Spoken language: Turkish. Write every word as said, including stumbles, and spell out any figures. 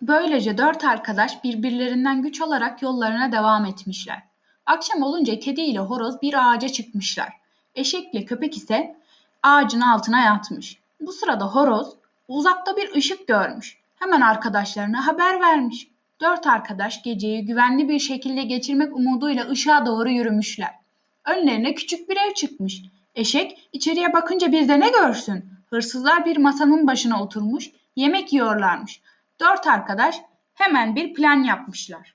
Böylece dört arkadaş birbirlerinden güç alarak yollarına devam etmişler. Akşam olunca kedi ile horoz bir ağaca çıkmışlar. Eşekle köpek ise ağacın altına yatmış. Bu sırada horoz uzakta bir ışık görmüş. Hemen arkadaşlarına haber vermiş. Dört arkadaş geceyi güvenli bir şekilde geçirmek umuduyla ışığa doğru yürümüşler. Önlerine küçük bir ev çıkmış. Eşek içeriye bakınca bir de ne görsün? Hırsızlar bir masanın başına oturmuş, yemek yiyorlarmış. Dört arkadaş hemen bir plan yapmışlar.